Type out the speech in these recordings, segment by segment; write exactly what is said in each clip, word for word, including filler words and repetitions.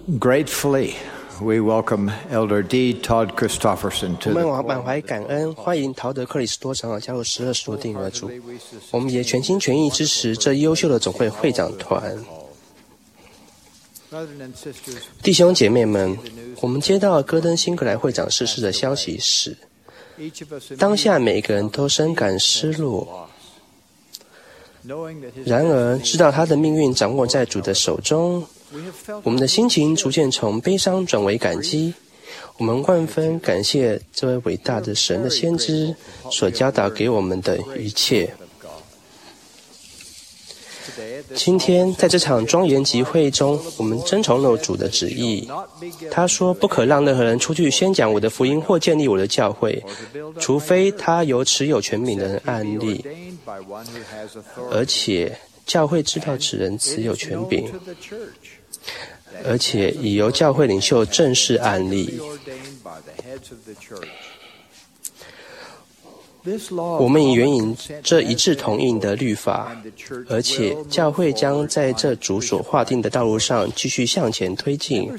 Gratefully, we welcome Elder D. Todd Christofferson 我 to 们 the 满怀感恩，欢迎陶德克里斯多长老加入十二使徒定额组。我们也全心全意支持这优秀的总会会长团。弟兄姐妹们，我们接到戈登辛格莱会长逝世的消息时，当下每个人都深感失落。然而，知道他的命运掌握在主的手中，我们的心情逐渐从悲伤转为感激。我们万分感谢这位伟大的神的先知所教导给我们的一切。今天在这场庄严集会中，我们遵从了主的旨意。他说，不可让任何人出去宣讲我的福音或建立我的教会，除非他由持有权柄的人按立，而且教会知道此人持有权柄，而且已由教会领袖正式按立。我们已援引这一致同意的律法，而且教会将在这主所划定的道路上继续向前推进。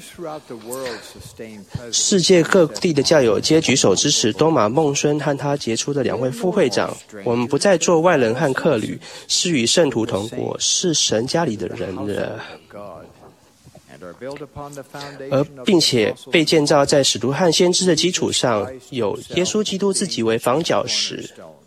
世界各地的教友皆举手支持多马孟孙和他杰出的两位副会长。我们不再做外人和客旅，是与圣徒同国，是神家里的人了。而并且被建造在使徒和先知的基础上，有耶稣基督自己为房角石。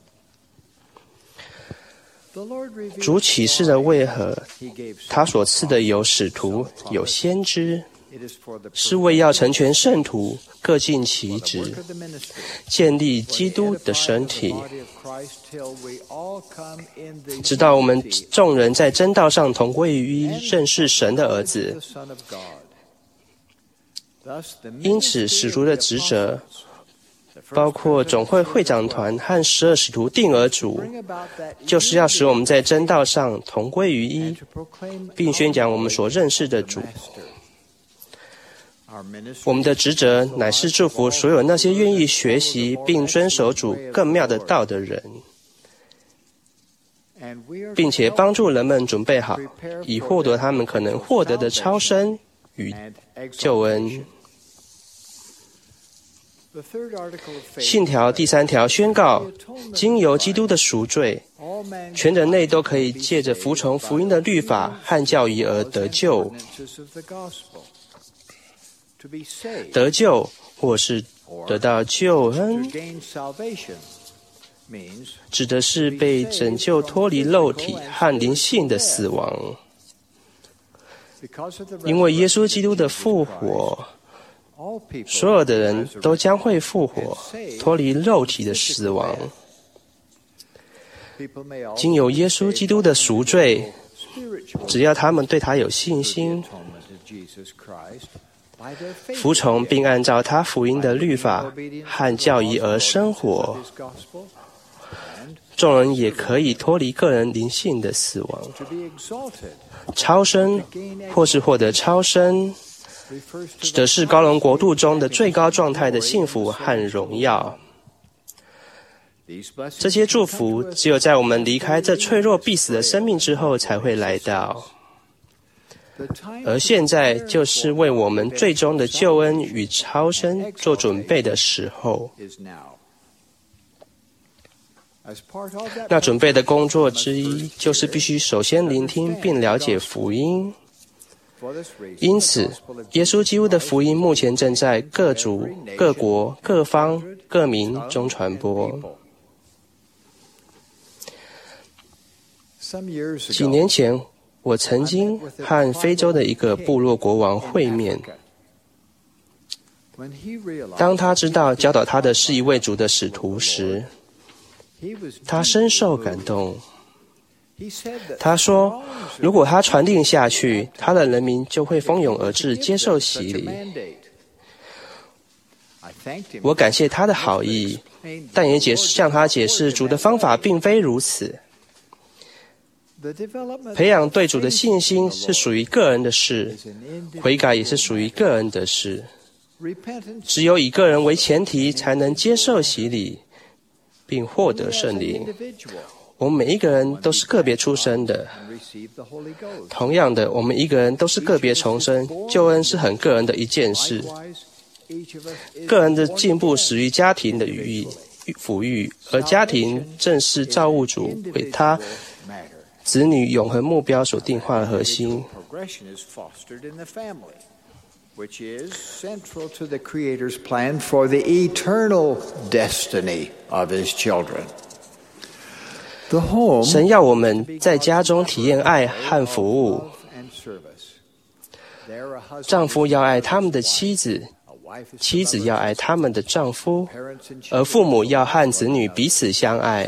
主启示了为何他所赐的有使徒有先知，是为要成全圣徒，各尽其职，建立基督的身体，直到我们众人在真道上同归于一，认识神的儿子。因此使徒的职责包括总会会长团和十二使徒定额组，就是要使我们在真道上同归于一，并宣讲我们所认识的主。我们的职责乃是祝福所有那些愿意学习并遵守主更妙的道的人，并且帮助人们准备好，以获得他们可能获得的超生与救恩。信条第三条宣告，经由基督的赎罪，全人类都可以借着服从福音的律法和教义而得救。得救或是得到救恩，指的是被拯救脱离肉体和灵性的死亡。因为耶稣基督的复活，所有的人都将会复活，脱离肉体的死亡。经由耶稣基督的赎罪，只要他们对他有信心，服从并按照他福音的律法和教义而生活，众人也可以脱离个人灵性的死亡。超生或是获得超生，指的是高荣国度中的最高状态的幸福和荣耀。这些祝福只有在我们离开这脆弱必死的生命之后才会来到。而现在就是为我们最终的救恩与超生做准备的时候。那准备的工作之一，就是必须首先聆听并了解福音。因此，耶稣基督的福音目前正在各族、各国、各方、各民中传播。几年前，我曾经和非洲的一个部落国王会面。当他知道教导他的是一位主的使徒时，他深受感动。他说，如果他传递下去，他的人民就会蜂拥而至接受洗礼。我感谢他的好意，但也解释向他解释主的方法并非如此。培养对主的信心是属于个人的事，悔改也是属于个人的事。只有以个人为前提，才能接受洗礼，并获得圣灵。 我们每一个人都是个别出生的。同样的，我们一个人都是个别重生，救恩是很个人的一件事。个人的进步始于家庭的育抚育，而家庭正是造物主为他子女永恒目标所定化的核心。 Which is central to the Creator's plan for the eternal destiny of His children. The home 神要我们在家中体验爱和服务。丈夫要爱他们的妻子，妻子要爱他们的丈夫，而父母要和子女彼此相爱。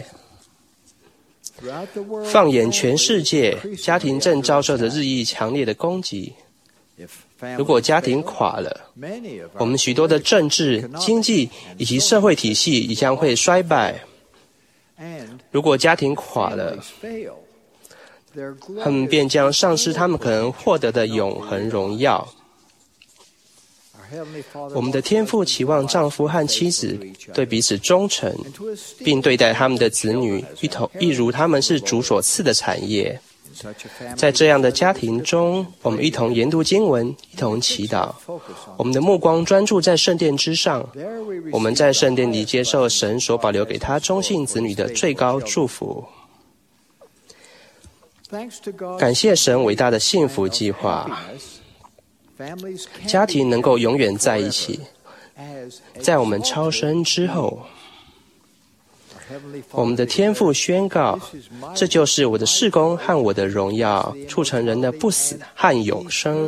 放眼全世界，家庭正遭受着日益强烈的攻击。如果家庭垮了，我们许多的政治、经济以及社会体系也将会衰败。如果家庭垮了，他们便将丧失他们可能获得的永恒荣耀。我们的天父期望丈夫和妻子对彼此忠诚，并对待他们的子女一同一如他们是主所赐的产业。在这样的家庭中，我们一同研读经文，一同祈祷。我们的目光专注在圣殿之上，我们在圣殿里接受神所保留给他忠信子女的最高祝福。感谢神伟大的幸福计划，家庭能够永远在一起。在我们超生之后，我们的天父宣告，这就是我的事工和我的荣耀，促成人的不死和永生。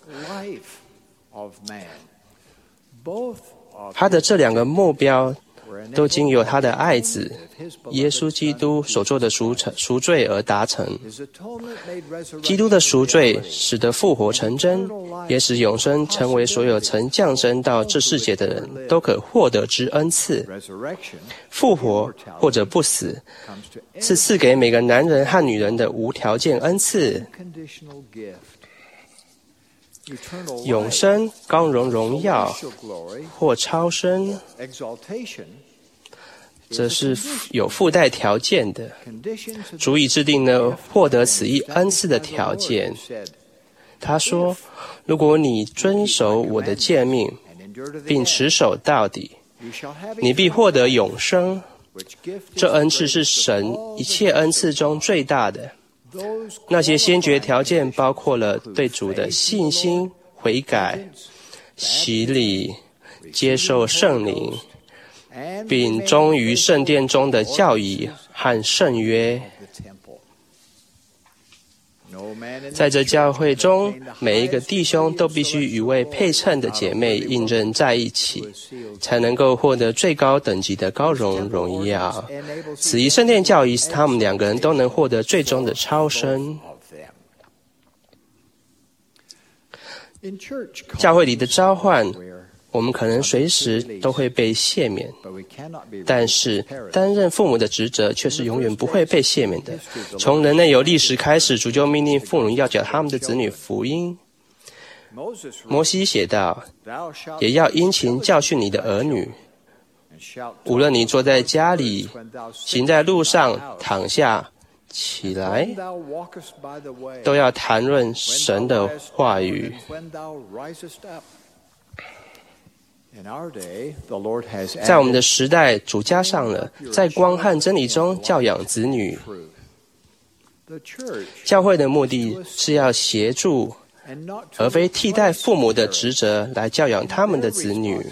他的这两个目标都经由他的爱子耶稣基督所做的赎赎罪而达成。基督的赎罪使得复活成真，也使永生成为所有曾降生到这世界的人都可获得之恩赐。复活或者不死，是赐给每个男人和女人的无条件恩赐。永生、光荣、荣耀或超生，这是有附带条件的，主已制定了获得此一恩赐的条件。他说，如果你遵守我的诫命，并持守到底，你必获得永生。这恩赐是神一切恩赐中最大的。那些先决条件包括了对主的信心、悔改、洗礼、接受圣灵，并忠于圣殿中的教义和圣约。在这教会中，每一个弟兄都必须与位配称的姐妹印证在一起，才能够获得最高等级的高荣荣耀。此一圣殿教义使他们两个人都能获得最终的超生。教会里的召唤，我们可能随时都会被赦免，但是担任父母的职责却是永远不会被赦免的。从人类有历史开始，主就命令父母要教他们的子女福音。摩西写道，也要殷勤教训你的儿女，无论你坐在家里，行在路上，躺下起来，都要谈论神的话语。在我们的时代，主加上了在光和真理中教养子女。教会的目的是要协助，而非替代父母的职责来教养他们的子女。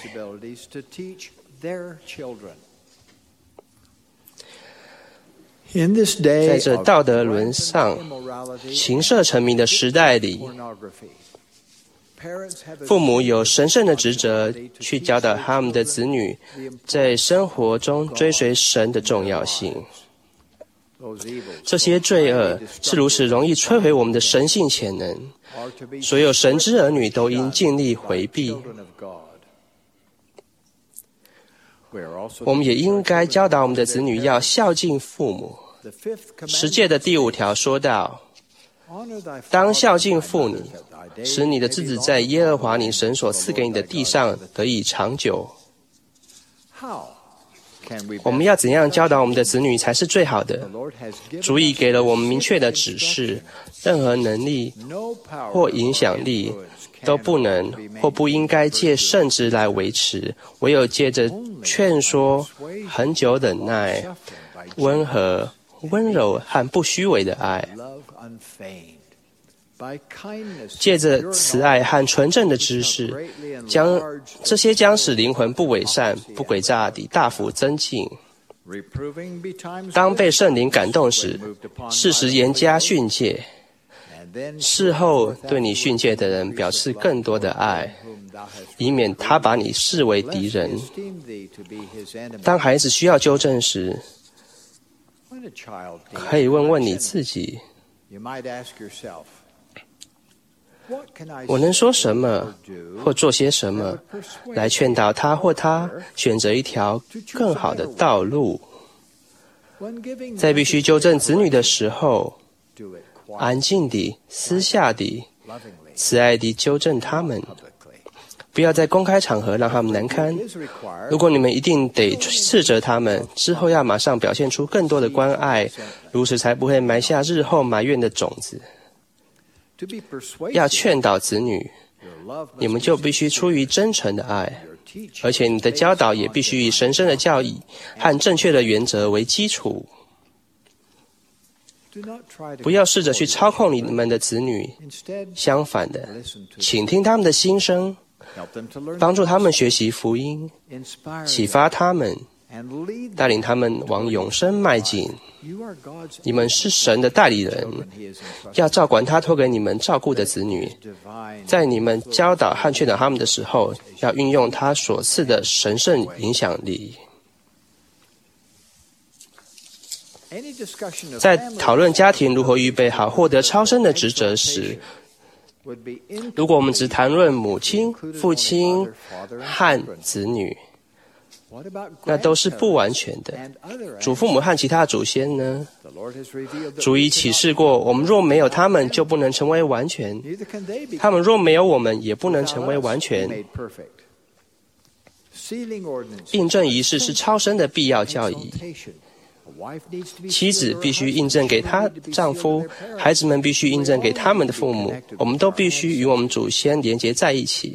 在这道德沦丧、情色沉迷的时代里，父母有神圣的职责去教导他们的子女在生活中追随神的重要性。这些罪恶是如此容易摧毁我们的神性潜能，所有神之儿女都应尽力回避。我们也应该教导我们的子女要孝敬父母。十诫的第五条说道，当孝敬父母，使你的日子在耶和华你神所赐给你的地上得以长久。 我们要怎样教导我们的子女才是最好的？主已给了我们明确的指示，任何能力或影响力都不能或不应该借圣职来维持，唯有借着劝说、恒久忍耐、温和、温柔和不虚伪的爱，借着慈爱和纯正的知识，将这些将使灵魂不伪善、不诡诈地大幅增进。当被圣灵感动时，适时严加训诫，事后对你训诫的人表示更多的爱，以免他把你视为敌人。当孩子需要纠正时，可以问问你自己，我能说什么或做些什么来劝导他或他选择一条更好的道路？在必须纠正子女的时候，安静地、私下地、慈爱地纠正他们，不要在公开场合让他们难堪。如果你们一定得斥责他们，之后要马上表现出更多的关爱，如此才不会埋下日后埋怨的种子。要劝导子女，你们就必须出于真诚的爱，而且你的教导也必须以神圣的教义和正确的原则为基础。不要试着去操控你们的子女，相反的，请听他们的心声，帮助他们学习福音，启发他们，带领他们往永生迈进。你们是神的代理人，要照管他托给你们照顾的子女。在你们教导和劝导他们的时候，要运用他所赐的神圣影响力。在讨论家庭如何预备好获得超生的职责时，如果我们只谈论母亲、父亲和子女，那都是不完全的。祖父母和其他祖先呢？主已启示过，我们若没有他们，就不能成为完全；他们若没有我们，也不能成为完全。印证仪式是超生的必要教义。妻子必须印证给她丈夫，孩子们必须印证给他们的父母，我们都必须与我们祖先连结在一起。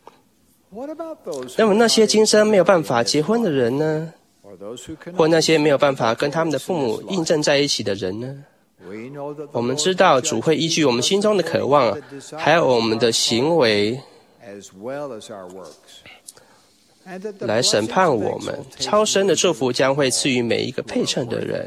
那么那些今生没有办法结婚的人呢？或那些没有办法跟他们的父母印证在一起的人呢？我们知道主会依据我们心中的渴望，还有我们的行为来审判我们。超生的祝福将会赐予每一个配称的人。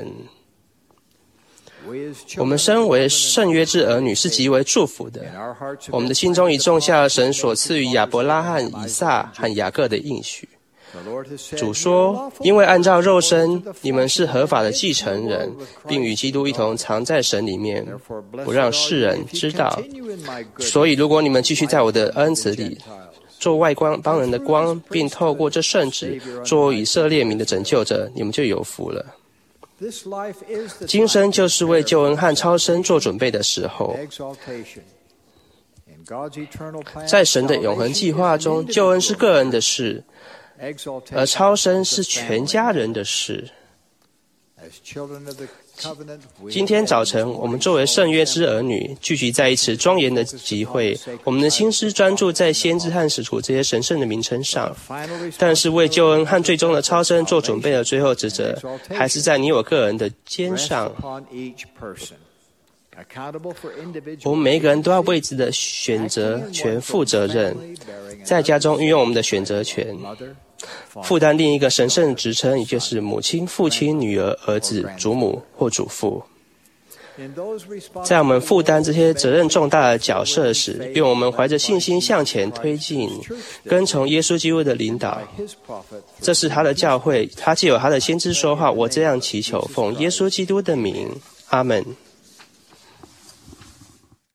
我们身为圣约之儿女是极为祝福的，我们的心中已种下了神所赐予亚伯拉罕、以撒和雅各的应许。主说，因为按照肉身，你们是合法的继承人，并与基督一同藏在神里面，不让世人知道。所以如果你们继续在我的恩慈里做外邦邦人的光，并透过这圣旨做以色列民的拯救者，你们就有福了。今生就是为救恩和超生做准备的时候。在神的永恒计划中，救恩是个人的事，而超生是全家人的事。今天早晨，我们作为圣约之儿女，聚集在一次庄严的集会，我们的心思专注在先知和使徒这些神圣的名称上，但是为救恩和最终的超生做准备的最后职责，还是在你我个人的肩上。我们每一个人都要为自己的选择权负责任，在家中运用我们的选择权，负担另一个神圣的职称，也就是母亲、父亲、女儿、儿子、祖母或祖父。在我们负担这些责任重大的角色时，愿我们怀着信心向前推进，跟从耶稣基督的领导。这是他的教会，他藉由他的先知说话。我这样祈求，奉耶稣基督的名，阿们。